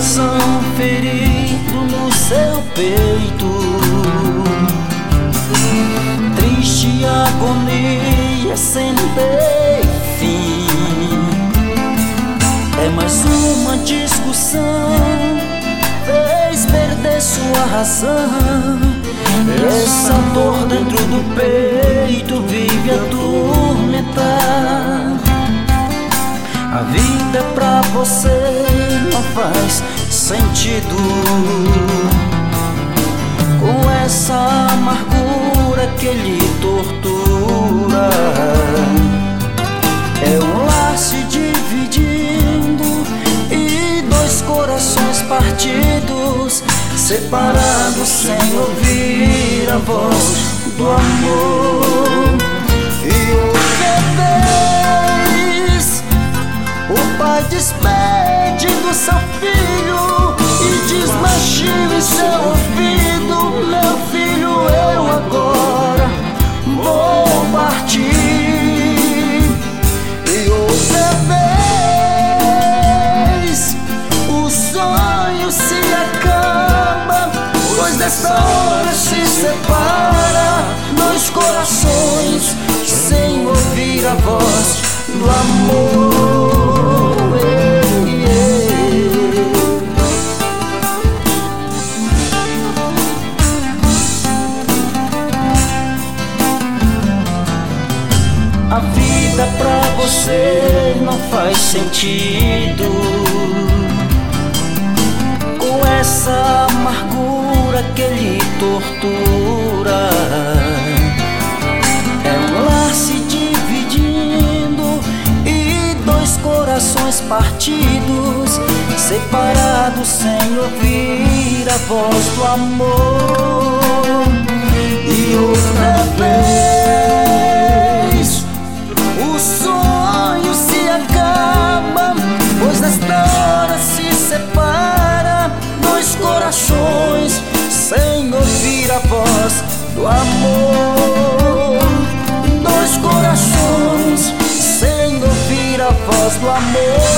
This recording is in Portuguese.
coração ferido no seu peito, triste agonia sem ter fim. É mais uma discussão, fez perder sua razão. Essa dor dentro do peito vive a atormentar. A vida pra você não faz sentido, com essa amargura que lhe tortura. É um lar se dividindo e dois corações partidos, separados sem ouvir a voz do amor. E outra vez o pai despede do seu filho e diz baixinho em seu ouvido: meu filho, eu agora vou partir. E outra vez o sonho se acaba, pois dessa hora se separa dois corações sem ouvir a voz do amor. A vida pra você não faz sentido, com essa amargura que lhe tortura. É um lar se dividindo e dois corações partidos, separados sem ouvir a voz do amor. E outra vez o sonho se acaba, pois nesta hora se separa dois corações sem ouvir a voz do amor. Dois corações sem ouvir a voz do amor.